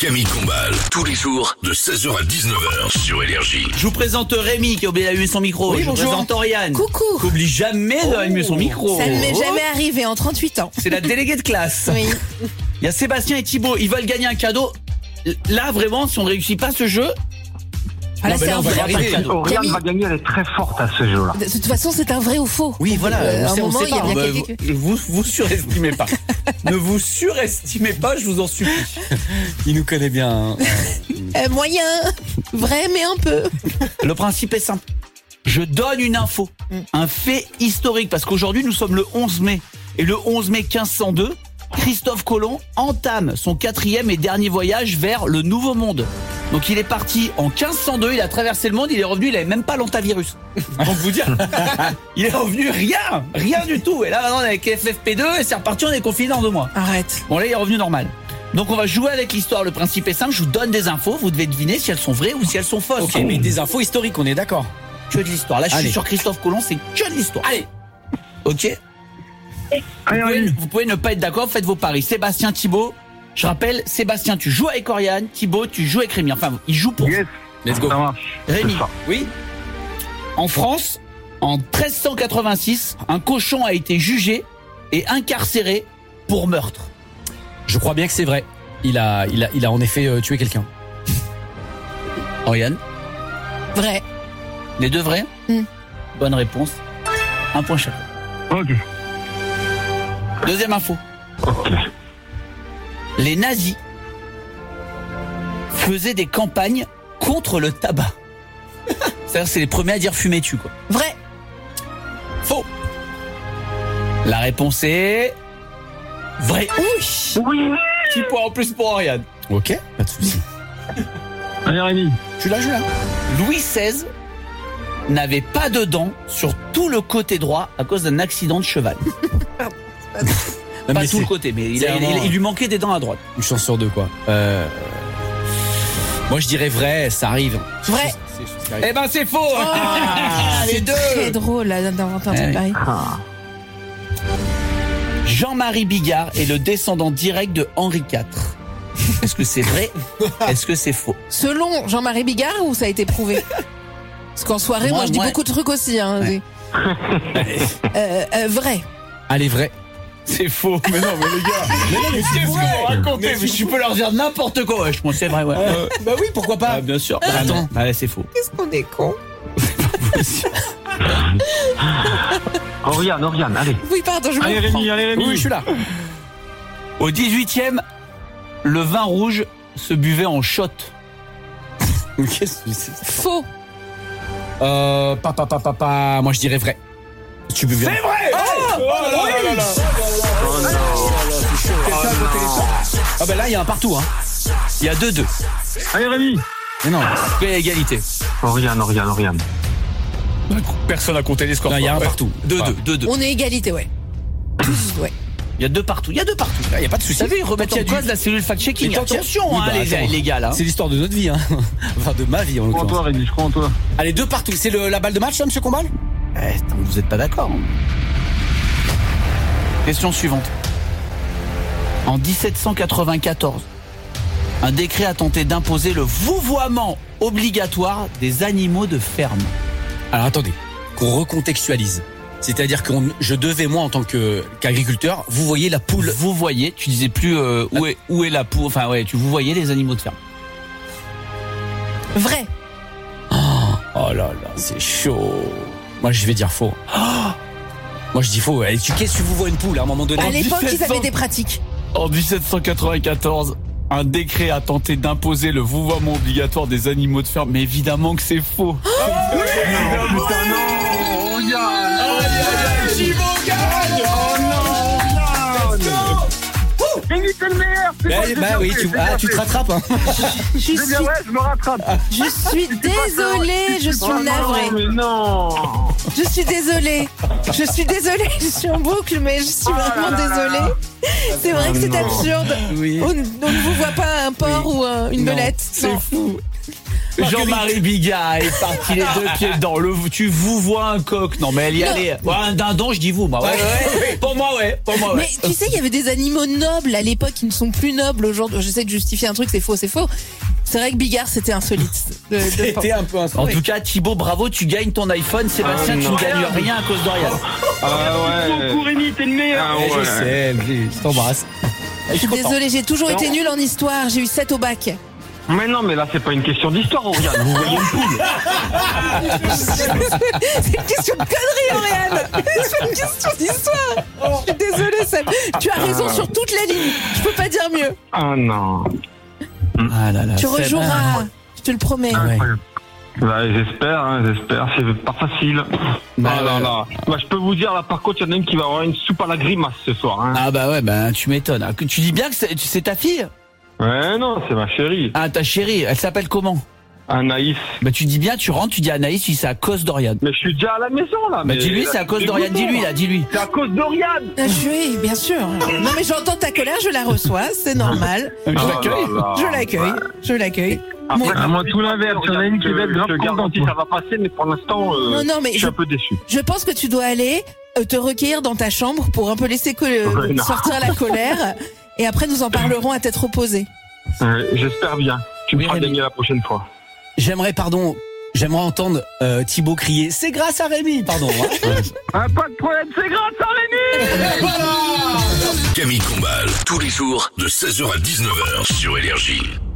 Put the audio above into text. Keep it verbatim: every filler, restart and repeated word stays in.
Camille Combal, tous les jours de seize heures à dix-neuf heures sur Énergie. Je vous présente Rémi qui a oublié d'allumer son micro. Oui, je vous bonjour. présente Oriane. Coucou. Qui oublie jamais d'allumer son micro. Ça ne m'est Oh. jamais arrivé en trente-huit ans. C'est la déléguée de classe. Oui. Il y a Sébastien et Thibaut, ils veulent gagner un cadeau. Là, vraiment, si on ne réussit pas ce jeu, Ah, là, non, mais c'est là, un on va y vrai. arriver. cadeau. Oriane Camille. va gagner, elle est très forte à ce jeu-là. De toute façon, c'est un vrai ou faux. oui, voilà, Euh, on à un sait, on moment, sait il y a pas. bien Bah, quelqu'un qui- vous, vous surestimez pas. Ne vous surestimez pas, je vous en supplie. Il nous connaît bien. hein. Euh, moyen. Vrai, mais un peu. Le principe est simple. Je donne une info, un fait historique, parce qu'aujourd'hui, nous sommes le onze mai. Et le onze mai quinze cent deux, Christophe Colomb entame son quatrième et dernier voyage vers le Nouveau Monde. Donc il est parti en quinze cent deux, il a traversé le monde, il est revenu, il avait même pas l'antavirus. Donc vous dire, il est revenu rien, rien du tout. Et là maintenant on est avec F F P deux et c'est reparti, on est confiné dans deux mois. Arrête. Bon là il est revenu normal. Donc on va jouer avec l'histoire, le principe est simple, je vous donne des infos, vous devez deviner si elles sont vraies ou si elles sont fausses. Ok, mais des infos historiques, on est d'accord. Que de l'histoire. Là je Allez. suis sur Christophe Colomb, c'est que de l'histoire. Allez. Ok. Vous Allez, pouvez, allez. vous pouvez ne pas être d'accord, faites vos paris. Sébastien, Thibaut, je rappelle, Sébastien, tu joues avec Oriane, Thibaut, tu joues avec Rémi. Enfin, il joue pour Yes, Let's go. ça marche. Rémi. C'est ça. Oui. En France, en treize cent quatre-vingt-six, un cochon a été jugé et incarcéré pour meurtre. Je crois bien que c'est vrai. Il a, il a, il a en effet euh, tué quelqu'un. Oriane, Vrai. les deux vrais Mm. Bonne réponse. Un point chacun. Ok. Deuxième info. Les nazis faisaient des campagnes contre le tabac. C'est-à-dire c'est les premiers à dire fumer tu quoi. Vrai. Faux. La réponse est vrai. Oui. Oui. Petit point en plus pour Oriane. Ok. Pas de souci. Allez, Rémi. Je suis là, je suis là. Louis seize n'avait pas de dents sur tout le côté droit à cause d'un accident de cheval. Non, Pas mais tout le c'est côté, mais il, c'est a- il- vraiment- il lui manquait des dents à droite. une chance sur deux, quoi. Euh... Moi, je dirais vrai. Ça arrive. Vrai. C'est des choses qui arrivent. Eh ben c'est faux. Ah, les c'est deux. très drôle là, d'inventer un Eh truc oui. pareil. Ah. Jean-Marie Bigard est le descendant direct de Henri quatre. Est-ce que c'est vrai? Est-ce que c'est faux? Selon Jean-Marie Bigard ou ça a été prouvé? Parce qu'en soirée, moi, Moi, je dis moi- beaucoup de trucs aussi. Hein. Ouais. Euh, euh, vrai. Allez, vrai. C'est faux. Mais non, mais les gars. Mais non, mais qu'est-ce que vous racontez? Mais je peux leur dire n'importe quoi. Ouais, je pense que c'est vrai, ouais. Euh, bah oui, pourquoi pas. Ah, bien sûr. Bah, attends. Bah, ouais, c'est faux. Qu'est-ce qu'on est con. Oriane, Oriane, allez. Oui, pardon, je Allez, me Rémi, allez, Rémi. Oui, je suis là. Au dix-huitième, le vin rouge se buvait en shot. Qu'est-ce que c'est? faux. Euh, papa, papa, papa. Moi, je dirais vrai. Tu veux bien. C'est vrai! Ah bah là, il y a un partout, hein. Il y a deux deux. Allez, Rémi. Mais non. Il y a égalité. Oriane, Oriane, Oriane. Personne n'a compté les scores. Non, il y a un partout. deux Enfin, deux. deux deux. On est égalité, ouais. Tous, ouais. Il y a deux partout. Il y a deux partout. Il y a pas de souci. Vous savez, ils remettent Tant qu'il en y a cause du- la cellule fact-checking. Mais tant qu'il y a- Attention, Oui, hein, bah, les, attends. les gars, là. C'est l'histoire de notre vie, hein. Enfin, de ma vie, en Je crois en toi, l'occurrence. Rémi, je crois en toi. Allez, deux partout. C'est le- la balle de match, là, monsieur Combal? Eh, attends, vous êtes pas d'accord. hein. Question suivante. En dix-sept cent quatre-vingt-quatorze, un décret a tenté d'imposer le vouvoiement obligatoire des animaux de ferme. Alors, attendez. Qu'on recontextualise. C'est-à-dire que je devais, moi, en tant que- qu'agriculteur, vous voyez la poule. Vous voyez, tu disais plus euh, où, est, où est la poule, enfin ouais, tu vous voyez les animaux de ferme. Vrai. Oh là là, c'est chaud. Moi, je vais dire faux. Moi, je dis faux. Eh, tu, qu'est-ce que tu vous vois une poule à un moment donné? À l'époque, ils dix-sept cents. avaient des pratiques. En dix-sept cent quatre-vingt-quatorze, un décret a tenté d'imposer le vouvoiement obligatoire des animaux de ferme, mais évidemment que c'est faux. Putain, non, Oriane. Rémi, c'est le meilleur. c'est Bah, moi, j'ai bah bien oui, fait, tu, j'ai ah, bien tu te fait. rattrapes, hein. Je suis, C'est bien, ouais, je me rattrape. je suis désolée, je suis Oh non, navrée. mais non. Je suis désolée. Je suis désolée, je suis en boucle, mais je suis Oh là vraiment là là. désolée. C'est vrai que c'est non. absurde. Oui. On, on ne vous voit pas un porc ou un- une Non, belette. C'est Non. fou. Jean-Marie Bigard est parti les deux pieds dedans. Le, tu vous vois un coq. Non, mais elle y Non. allait. Ouais, un dindon, je dis vous, moi. Ouais, ouais, ouais. Pour moi, ouais. Pour moi, ouais. Mais tu sais, il y avait des animaux nobles à l'époque qui ne sont plus nobles aujourd'hui. J'essaie de justifier un truc, c'est faux, c'est faux. C'est vrai que Bigard, c'était insolite. de- de- C'était un peu un En Oui. tout cas, Thibaut, bravo, tu gagnes ton iPhone. Sébastien, Ah, tu non. ne gagnes rien à cause d'Oriane. Ah ouais. Beaucoup, Rémi, t'es le meilleur. Ah Eh, ouais. Je sais, je t'embrasse. Je suis désolée, j'ai toujours été nulle en histoire. J'ai eu sept au bac. Mais non, mais là, c'est pas une question d'histoire, Oriane. Vous voyez une poule. C'est une question de connerie, Oriane. C'est pas une question d'histoire. Je suis désolée, Seb. Tu as raison sur toutes les lignes. Je peux pas dire mieux. Ah non. Ah là là. Tu Seb. rejoueras. Je te le promets. Ouais. Incroyable. Bah, j'espère, hein, j'espère. C'est pas facile. Bah, ah là ouais. là. Bah, je peux vous dire, là, par contre, il y en a une qui va avoir une soupe à la grimace ce soir. Hein. Ah bah ouais, bah tu m'étonnes. Ah, que- Tu dis bien que c'est c'est ta fille? Ouais, non, c'est ma chérie. Ah, ta chérie, elle s'appelle comment? Anaïs. Bah tu dis bien, tu rentres, tu dis à Anaïs, tu dis c'est à cause d'Oriane. Mais je suis déjà à la maison, là. Bah mais dis-lui, c'est à cause d'Oriane, dis-lui là, dis-lui. C'est à cause d'Oriane. Ah, je vais, bien sûr. Non, mais j'entends ta colère, je la reçois, c'est normal. Je Oh l'accueille. là là. Je l'accueille, je l'accueille. Après, Mon- à moi, tout l'inverse. Il y en a une qui va être grave Je garde contente si ça va passer, mais pour l'instant, euh, Non, non, mais je suis je, un peu déçu. je pense que tu dois aller euh, te recueillir dans ta chambre pour un peu laisser co- euh, Ouais, non. sortir la colère. Et après, nous en parlerons à tête reposée. Ouais, j'espère bien. Tu me Oui, feras Rémi. gagner la prochaine fois. J'aimerais, pardon, j'aimerais entendre euh, Thibaut crier. C'est grâce à Rémi, pardon. hein. Ah, pas de problème, c'est grâce à Rémi. Camille Combal, tous les jours de seize heures à dix-neuf heures sur Énergie.